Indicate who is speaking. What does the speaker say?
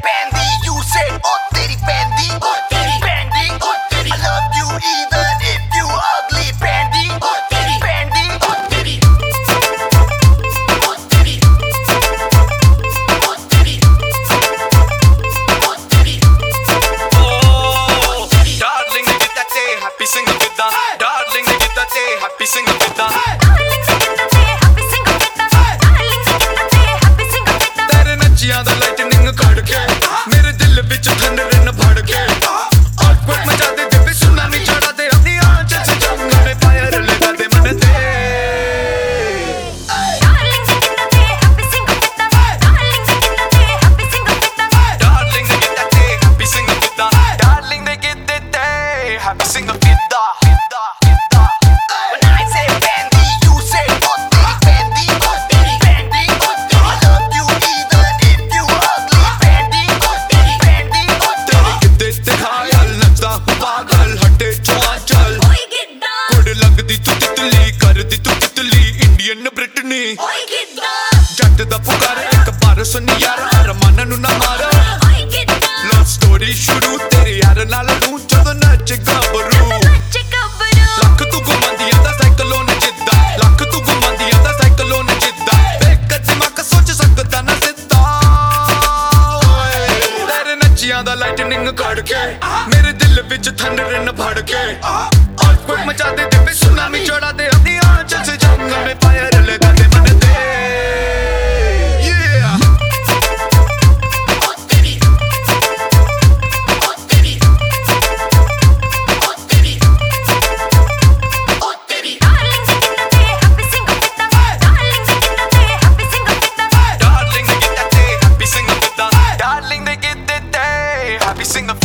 Speaker 1: Bandy, you say oh teri Bandy, oh teri Bandy, oh teri. I love you even if you ugly Bandy, oh teri Bandy, oh teri, oh teri, oh teri, oh teri.
Speaker 2: Oh, darling, ne gitta te happy sing kidda. Darling, ne gitta te happy sing kidda. ਤੇਰੇ ਨੱਚੀਆਂ ਦਾ lightning ਕੱਢ ਕੇ ਮੇਰੇ ਦਿਲ ਵਿੱਚ thunder ਨ ਫੜ ਕੇ ਅਰਥਕੁਏਕ ਮਚਾ ਦੇ ਤੇ ਸੁਨਾਮੀ ਚੜਾ ਦੇ ਆਪਣੀ ਆਂਚ ਚ ਜੰਗਲੇ ਫਾਇਰ ਲਗਾ ਦੇ ਮਨ ਤੇ Darling, ne gitta te happy sing kidda. Darling, ne gitta te happy sing kidda.
Speaker 1: When I say Bandy, you say oh teri Bandy, oh teri Bandy, oh teri. I love you even if you ugly Bandy, oh teri Bandy, oh teri.
Speaker 2: ਕਿਤੇ ਤੇ ਖਾਇਲ ਨੱਚਦਾ ਪਾਗਲ ਹਟੇ ਚੋਆ ਚੱਲ ਕੁੜ ਲੱਗਦੀ ਤੂੰ ਤਿਤਲੀ ਕਰਦੀ ਤੂੰ ਤਿਤਲੀ ਇੰਡੀਅਨ ਬ੍ਰਿਟਨੀ ਜੱਟ ਦਾ ਪੁਕਾਰ ਇੱਕ ਪਰ ਸੁਣ ਯਾਰ ਅਰਮਾਨਾਂ ਨੂੰ ਨਾ ਮਾਰ ਲਵ ਸਟੋਰੀ ਸ਼ੁਰੂ ਤੇਰੇ ਯਾਰ ਨਾਲ ਤੂੰ ਜਦੋਂ ਨੱਚ ਗੱਭਰੂ ਲੱਖ ਤੂੰ ਘੁੰਮਾਂਦੀਆਂ ਦਾ ਸਾਈਕਲੋਨ ਜਿੱਦਾਂ ਲੱਖ ਤੂੰ ਘੁੰਮਾਂਦੀਆਂ ਦਾ ਸਾਈਕਲੋਨ ਜਿੱਦਾਂ ਇੱਕ ਦਿਮਾਗ ਸੋਚ ਸਕਦਾ ਨਾ ਸਿੱਧਾ ਓਏ ਤੇਰੇ ਨੱਚੀਆਂ ਦਾ ਲਾਈਟਨਿੰਗ ਕੱਢ ਕੇ ਮੇਰੇ ਦਿਲ ਵਿੱਚ ਥੰਡਰ ਨ ਫੜ ਕੇ ਅਰਥਕੁਏਕ ਮਚਾ ਦੇ ਤੇ ਸੁਨਾਮੀ ਚੜਾ ਦੇ ਆਪਣੀ ਆਂਚ ਚ ਜੰਗਲ ਮੇ ਫਾਇਰ ਲਗਾ ਦੇ ਮਨ ਤੇ yeah
Speaker 1: Oh teri, oh teri, oh teri, oh teri.
Speaker 2: Darling, they get that day, happy sing kidda. Darling, they get that day, happy sing